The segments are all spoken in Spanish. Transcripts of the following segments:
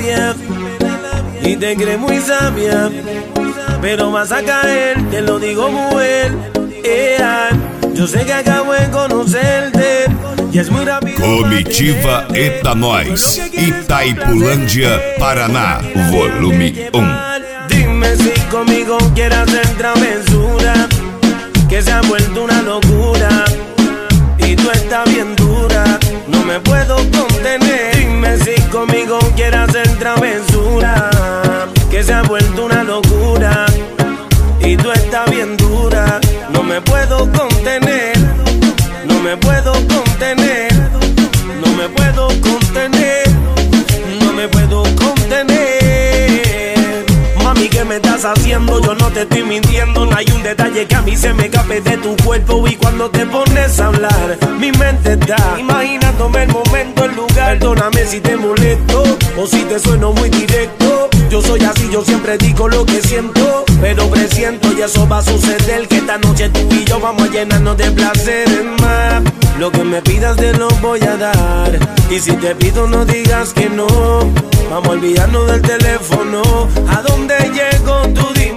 labia y te crees muy sabia, pero vas a caer, te lo digo mujer. Yo sé que acabo de conocerte e es muy rápido. Comitiva Eita Nós, Itaipulândia, Paraná, volume 1. Dime si conmigo quieres hacer travesura, que se ha vuelto una locura y tú estás bien dura, no me puedo contener. Dime si conmigo quieres hacer travesura, que se ha vuelto una locura y tú estás bien dura, no me puedo contener, no me puedo contener, no me puedo contener, no me puedo contener. Mami, ¿qué me estás haciendo? Yo no te estoy mintiendo, no hay un detalle que a mí se me escape de tu cuerpo. Y cuando te pones a hablar, mi mente está imaginándome el momento, el lugar. Perdóname si te molesto o si te sueno muy directo. Yo soy así, yo siempre digo lo que siento, pero presiento y eso va a suceder, que esta noche tú y yo vamos a llenarnos de placeres más. Lo que me pidas te lo voy a dar, y si te pido no digas que no. Vamos a olvidarnos del teléfono. ¿A dónde llego? Tú dime.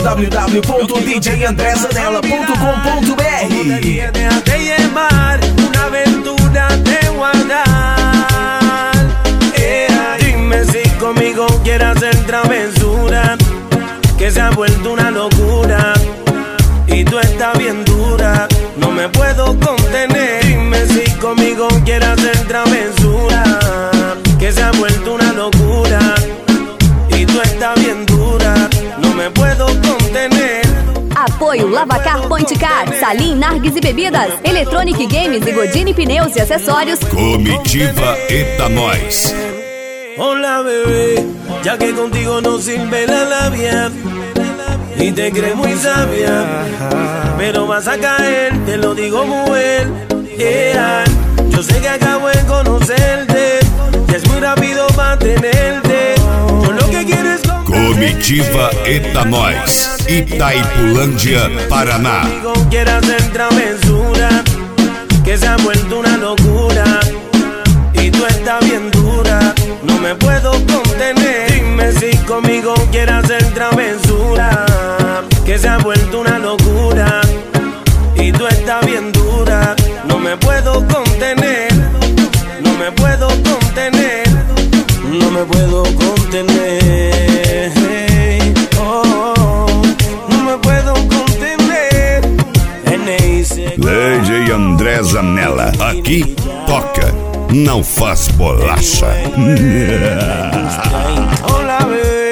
www.djandrezanella.com.br. Déjate llevar, una aventura te guardar. Dime si conmigo quieres hacer travesura, que se ha vuelto una locura y tú estás bien dura, no me puedo contener. Dime si conmigo quieres hacer travesura, que se ha vuelto una locura y tú estás bien dura, no me puedo contener. Apoio Lavacar Point Car, Salim Nargues e Bebidas, Electronic Games e Godine Pneus e Acessórios. Comitiva Eita Nós. Hola bebé, ya que contigo no sirve la labia y te crees muy sabia, pero vas a caer, te lo digo mujer. Yo sé que acabo de conocerte y es muy rápido para tenerte. Yo lo que quiero es Comitiva Eita Nós, Itaipulândia, Paraná. Conmigo quieres hacer travesura, que se ha vuelto una locura y tú estás bien dura, no me puedo contener. Dime si conmigo quieres hacer travesura, que se ha vuelto una locura y tú estás bien dura, no me puedo contener, no me puedo contener, no me puedo contener. No me puedo contener. DJ Andrezanella, aqui toca, não faz bolacha. Hola, bebé.